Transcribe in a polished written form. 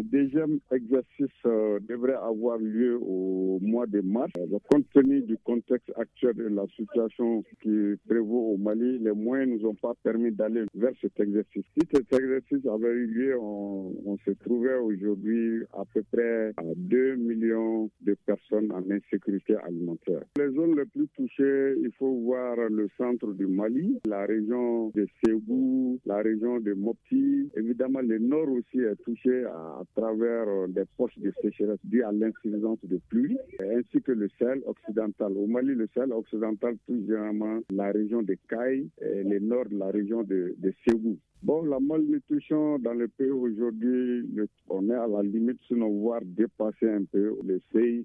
Un deuxième exercice devrait avoir lieu au mois de mars. Compte tenu du contexte actuel de la situation qui prévaut au Mali, les moyens ne nous ont pas permis d'aller vers cet exercice. Si cet exercice avait eu lieu, on se trouvait aujourd'hui à peu près à 2 millions de personnes en insécurité alimentaire. Les zones les plus touchées, il faut voir le centre du Mali, la région de Ségou, la région de Mopti. Évidemment, le nord aussi est touché à travers des poches de sécheresse dues à l'insuffisance de pluie, ainsi que le Sahel occidental. Au Mali, le Sahel occidental touche généralement la région de Caille et le nord de la région de Ségou. Bon, la malnutrition dans le pays aujourd'hui, on est à la limite, sinon voire dépasser un peu le seuil